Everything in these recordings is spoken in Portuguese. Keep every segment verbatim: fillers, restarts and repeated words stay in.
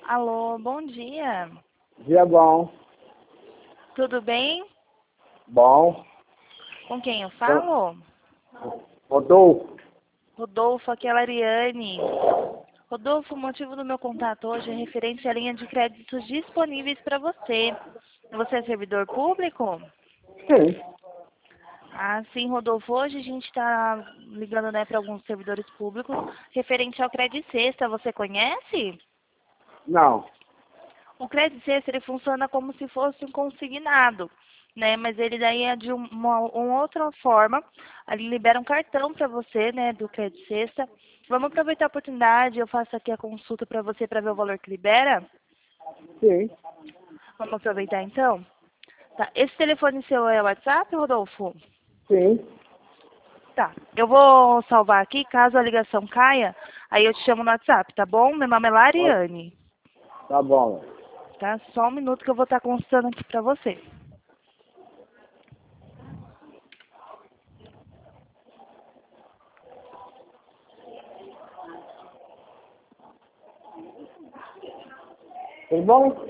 Alô, bom dia. Dia bom. Tudo bem? Bom. Com quem eu falo? Rodolfo. Rodolfo, aqui é a Lariane. Rodolfo, o motivo do meu contato hoje é referente à linha de créditos disponíveis para você. Você é servidor público? Sim. Ah, sim, Rodolfo. Hoje a gente está ligando, né, para alguns servidores públicos referente ao Crédito Sexta. Você conhece? Não. O Crédito Sexta, ele funciona como se fosse um consignado, né? Mas ele daí é de um- uma, uma outra forma. Ali libera um cartão para você, né, do Crédito Sexta. Vamos aproveitar a oportunidade, eu faço aqui a consulta para você para ver o valor que libera. Sim. Vamos aproveitar então? Tá. Esse telefone seu é o WhatsApp, Rodolfo? Sim. Tá. Eu vou salvar aqui, caso a ligação caia, aí eu te chamo no WhatsApp, tá bom? Meu nome é Pode- Lariane. Tá bom. Tá? Só um minuto que eu vou estar consultando aqui para você. Tudo bom?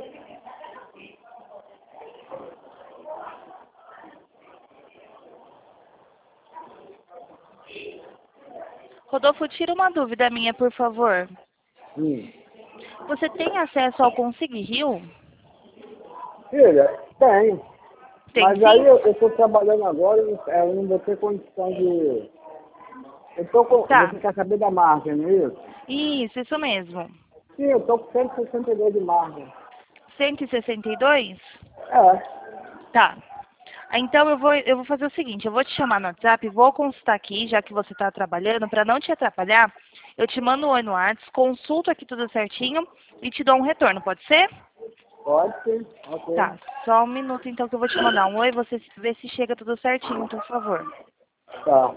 Rodolfo, tira uma dúvida minha, por favor. Hum. Você tem acesso ao Consig Rio? Filha, tem. Tem Mas aí sim? eu, eu tô trabalhando agora, eu não, eu não vou ter condição de... Eu tô com... Tá. Você quer saber da margem, não é isso? Isso, isso mesmo. Sim, eu tô com cento e sessenta e dois de margem. cento e sessenta e dois? É. Tá. Ah, então eu vou, eu vou fazer o seguinte, eu vou te chamar no WhatsApp, vou consultar aqui, já que você está trabalhando, para não te atrapalhar, eu te mando um oi no WhatsApp, consulto aqui tudo certinho e te dou um retorno, pode ser? Pode sim. Ok. Tá, só um minuto então que eu vou te mandar um oi, você vê se chega tudo certinho, por favor. Tá.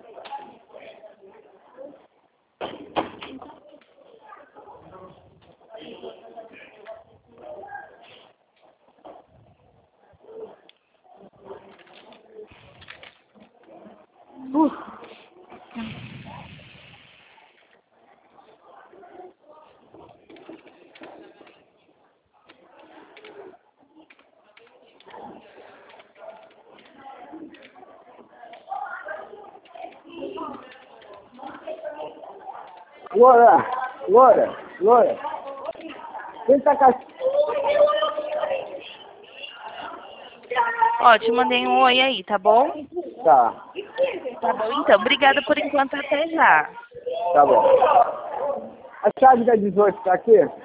Loura, Loura, Loura. Quem tá com a... Ó, te mandei um oi aí, tá bom? Tá. Tá bom, então, obrigada por enquanto, até já. Tá bom. A chave da dezoito tá aqui?